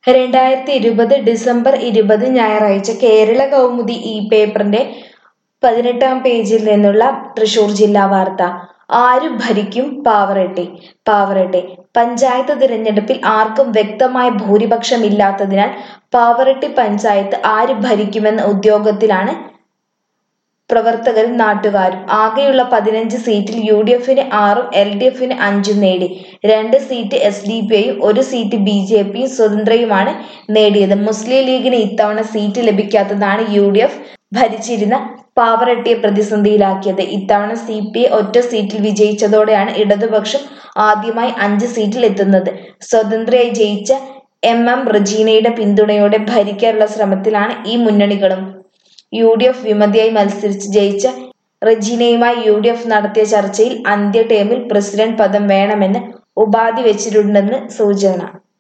2020 December 20 ഞായറാഴ്ച കേരള കൗമുദി ഈ പേപ്പറിന്റെ 18-ാം പേജിൽ നിന്നുള്ള തൃശൂർ ജില്ലാ വാർത്ത. ആരു ഭരിക്കും പാവറട്ടി പഞ്ചായത്ത് തിരഞ്ഞെടുപ്പിൽ ആർക്കും വ്യക്തമായ ഭൂരിപക്ഷമില്ലാത്തതിനാൽ പാവറട്ടി പഞ്ചായത്ത് ആര് ഭരിക്കുമെന്ന ഉദ്യോഗത്തിലാണ് പ്രവർത്തകരും നാട്ടുകാരും. ആകെയുള്ള 15 സീറ്റിൽ UDFന് 6ഉം LDFന് 5ഉം നേടി. 2 സീറ്റ് SDPയും 1 സീറ്റ് BJPയും സ്വതന്ത്രയുമാണ് നേടിയത്. മുസ്ലിം ലീഗിന് ഇത്തവണ സീറ്റ് ലഭിക്കാത്തതാണ് UDF ഭരിച്ചിരുന്ന പാവറട്ടിയെ പ്രതിസന്ധിയിലാക്കിയത്. ഇത്തവണ CPI ഒറ്റ സീറ്റിൽ വിജയിച്ചതോടെയാണ് ഇടതുപക്ഷം ആദ്യമായി 5 സീറ്റിൽ എത്തുന്നത്. സ്വതന്ത്രയായി ജയിച്ച MM റജീനയുടെ പിന്തുണയോടെ ഭരിക്കാനുള്ള ശ്രമത്തിലാണ് ഈ മുന്നണികളും. UDF വിമതയായി മത്സരിച്ച് ജയിച്ച റജീനയുമായി UDF നടത്തിയ ചർച്ചയിൽ അന്ത്യ ടേമിൽ പ്രസിഡന്റ് പദം വേണമെന്ന് ഉപാധി വെച്ചിട്ടുണ്ടെന്ന് സൂചന.